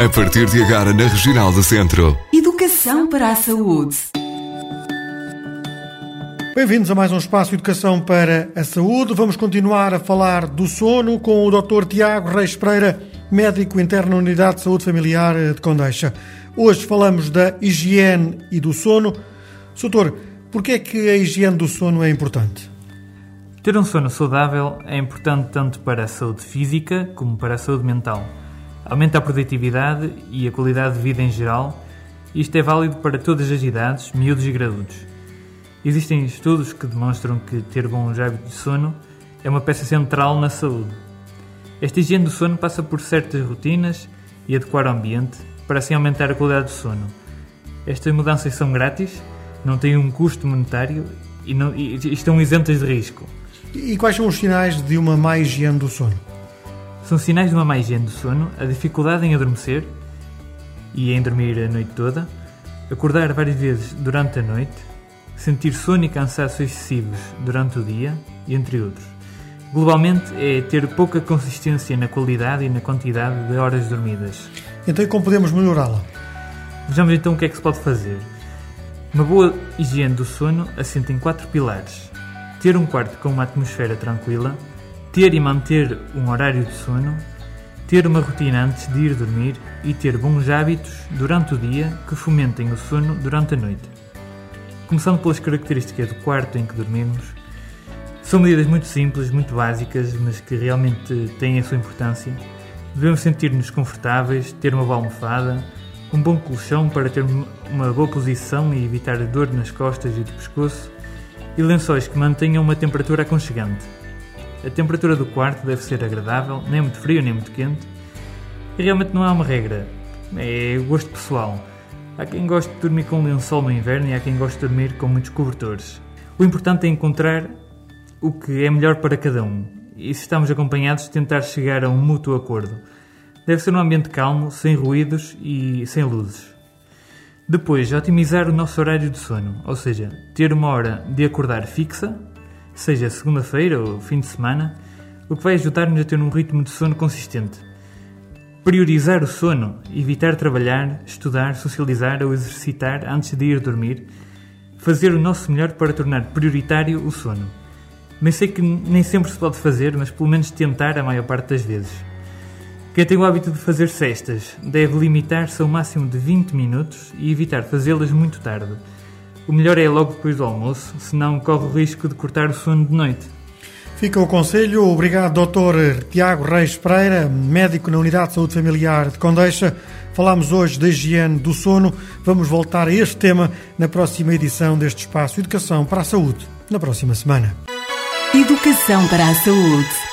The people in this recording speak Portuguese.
A partir de agora na Regional do Centro. Educação para a saúde. Bem-vindos a mais um espaço Educação para a Saúde. Vamos continuar a falar do sono com o Dr. Tiago Reis Pereira, médico interno na Unidade de Saúde Familiar de Condeixa. Hoje falamos da higiene e do sono. Doutor, porquê é que a higiene do sono é importante? Ter um sono saudável é importante tanto para a saúde física como para a saúde mental. Aumenta a produtividade e a qualidade de vida em geral, e isto é válido para todas as idades, miúdos e graúdos. Existem estudos que demonstram que ter bons hábitos de sono é uma peça central na saúde. Esta higiene do sono passa por certas rotinas e adequar o ambiente para assim aumentar a qualidade do sono. Estas mudanças são grátis, não têm um custo monetário e estão isentas de risco. E quais são os sinais de uma má higiene do sono? São sinais de uma má higiene do sono a dificuldade em adormecer e em dormir a noite toda, acordar várias vezes durante a noite, sentir sono e cansaço excessivos durante o dia, e entre outros. Globalmente é ter pouca consistência na qualidade e na quantidade de horas dormidas. Então, como podemos melhorá-la? Vejamos então o que é que se pode fazer. Uma boa higiene do sono assenta em 4 pilares. Ter um quarto com uma atmosfera tranquila, ter e manter um horário de sono, ter uma rotina antes de ir dormir e ter bons hábitos durante o dia que fomentem o sono durante a noite. Começando pelas características do quarto em que dormimos, são medidas muito simples, muito básicas, mas que realmente têm a sua importância. Devemos sentir-nos confortáveis, ter uma boa almofada, um bom colchão para ter uma boa posição e evitar dor nas costas e do pescoço, e lençóis que mantenham uma temperatura aconchegante. A temperatura do quarto deve ser agradável, nem muito frio nem muito quente, e realmente não há uma regra, é gosto pessoal. Há quem goste de dormir com lençol no inverno e há quem goste de dormir com muitos cobertores. O importante é encontrar o que é melhor para cada um, e se estamos acompanhados, tentar chegar a um mútuo acordo. Deve ser um ambiente calmo, sem ruídos e sem luzes. Depois, otimizar o nosso horário de sono, ou seja, ter uma hora de acordar fixa, seja segunda-feira ou fim de semana, o que vai ajudar-nos a ter um ritmo de sono consistente. Priorizar o sono, evitar trabalhar, estudar, socializar ou exercitar antes de ir dormir, fazer o nosso melhor para tornar prioritário o sono. Bem sei que nem sempre se pode fazer, mas pelo menos tentar a maior parte das vezes. Quem tem o hábito de fazer cestas deve limitar-se a um máximo de 20 minutos e evitar fazê-las muito tarde. O melhor é logo depois do almoço, senão corre o risco de cortar o sono de noite. Fica o conselho. Obrigado, Dr. Tiago Reis Pereira, médico na Unidade de Saúde Familiar de Condeixa. Falámos hoje da higiene do sono. Vamos voltar a este tema na próxima edição deste espaço Educação para a Saúde, na próxima semana. Educação para a Saúde.